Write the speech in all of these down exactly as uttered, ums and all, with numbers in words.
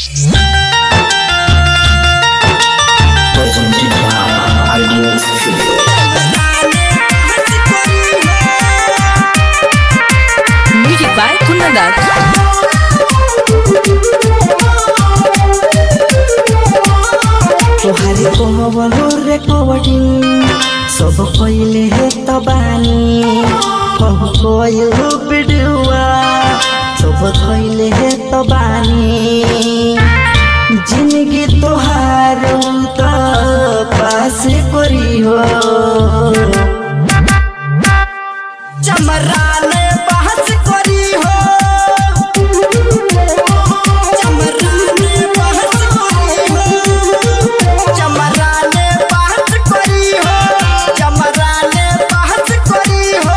Music by Kundandat. तोहारे कहबलो recording सब पहिले है तबानी कहु कोयो वीडियोआ सब पहिले है तबानी जिंदगी तोहार त पास करी हो चमराने बहस करी हो चमराने बहस करी हो चमराने बहस करी हो चमराने बहस करी हो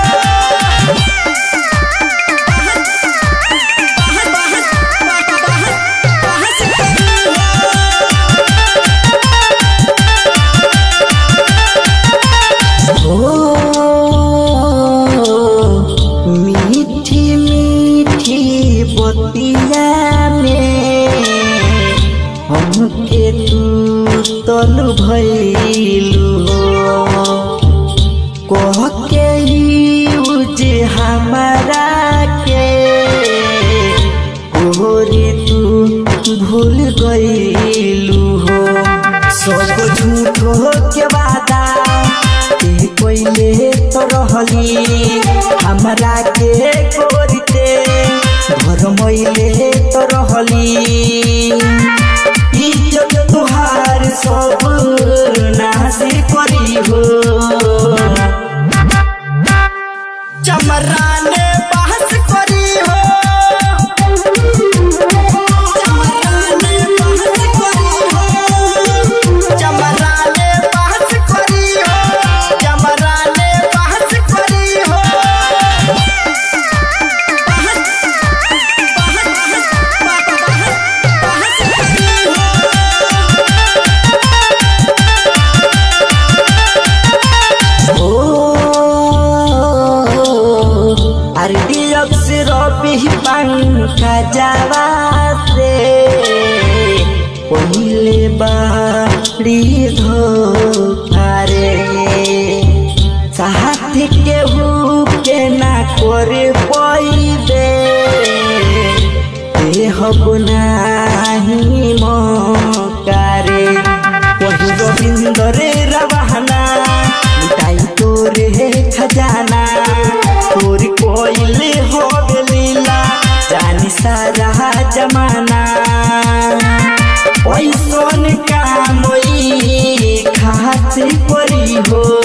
मीठी मीठी बतिया में हमके तू तलु भइलु कह के यूज हमारा के ओरे तू भूल गइलु हो सब झूठ के वादा कोइले तो रहली हमरा के कोरते घर मइले तो रहली इज्जत तुहार सब नाश करी हो चमराने बहस करी हो चमराने बहस करी हो चमराने बहस करी हो चमराने बहस करी हो पंखा जावा से पहिले बाड़ी धोखारे साथ केहू के ना करे पइबे देहब नाही मकारे वही रविंदरे रवाना मिटाई तोरे खजाना तोरी कोइले हो गलीला जानी सारा जमाना ओइसन काम खास करी हो।